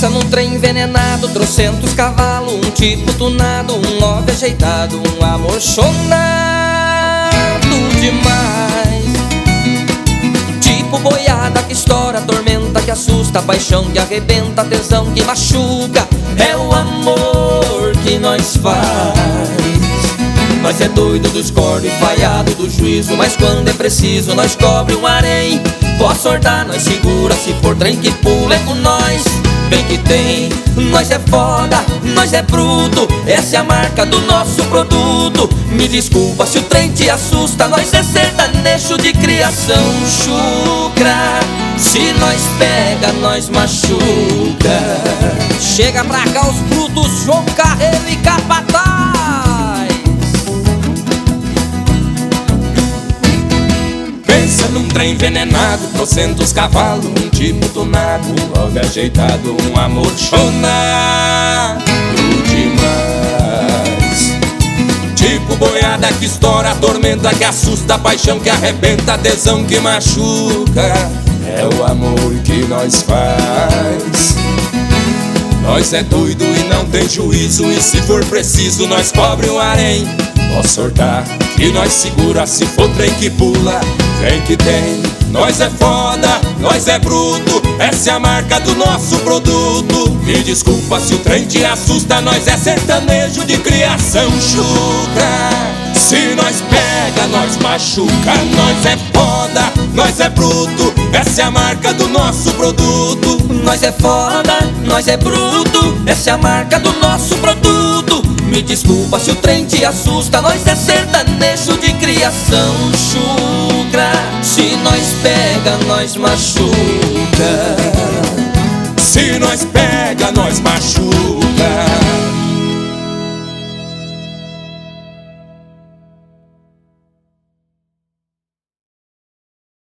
Pensa num trem envenenado, trocentos cavalos, um tipo tunado, um love ajeitado, um amor chonado demais. Tipo boiada que estoura, tormenta que assusta, paixão que arrebenta, tesão que machuca. É o amor que nós faz. Nós é doido dos cornos e falhado do juízo, mas quando é preciso nós cobre um harém. Posso ortar, nós segura, se for trem que pula é com nós. Bem que tem, nós é foda, nós é bruto, essa é a marca do nosso produto. Me desculpa se o trem te assusta, nós é sertanejo de criação chucra. Se nós pega, nós machuca. Chega pra cá os brutos, João Carreiro e Capataz. Pensa num trem envenenado, trocentos cavalos, um tipo tunado, um love ajeitado, um amor chonado demais. Tipo boiada que estoura, tormenta que assusta, paixão que arrebenta, tesão que machuca. É o amor que nós faz. Nós é doido e não tem juízo, e se for preciso nós cobre um harém. Posso sortar que nós segura, se for trem que pula, vem que tem. Nós é foda, nós é bruto, essa é a marca do nosso produto. Me desculpa se o trem te assusta, nós é sertanejo de criação chucra. Se nós pega, nós machuca, nós é foda, nós é bruto, essa é a marca do nosso produto. Nós é foda, nós é bruto, essa é a marca do nosso produto. Me desculpa se o trem te assusta, nós é sertanejo de criação chucra. Se nós pega, nós machuca. Se nós pega, nós machuca.